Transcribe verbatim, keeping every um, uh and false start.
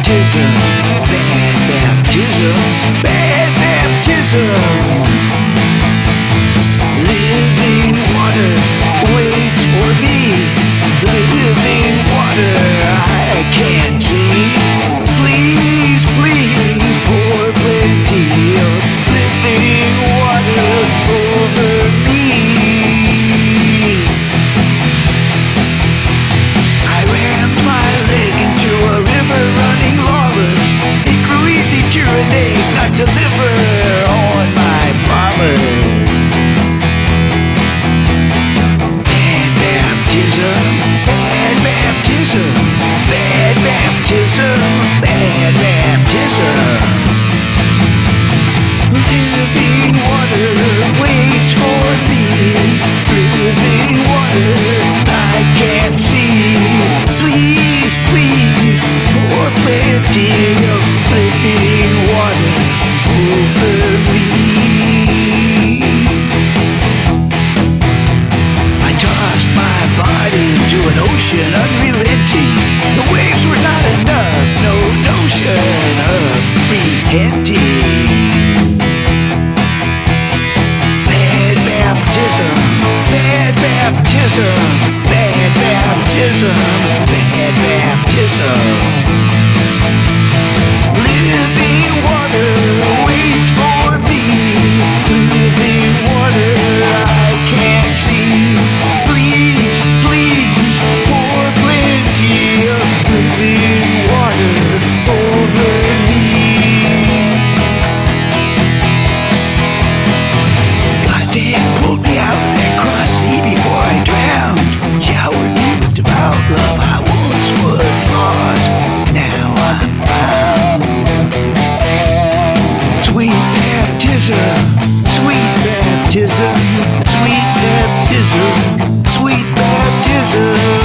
baptism, bad baptism, bad baptism. Living water waits for me. Living water I can't see. Please, please pour plenty of living water over me. I ran my leg into a river running lawless. It grew easy to renege, not deliver on my promise. Bad baptism, bad baptism, bad baptism, bad baptism. Living water waits for me. Living water I can't see. Please, please, pour plenty of living water over me. I tossed my body into an ocean unrelenting. The waves were not enough, no notion of repenting. Bad baptism, bad baptism, bad baptism, bad baptism. Living water waits for me. Living water I can't see. Please, please, pour plenty of living water over me. Goddamn pulled me out of that cross sea before I drowned. Showered me with devout love. I once was lost, now I'm found. Sweet baptism, sweet baptism, sweet baptism, sweet baptism.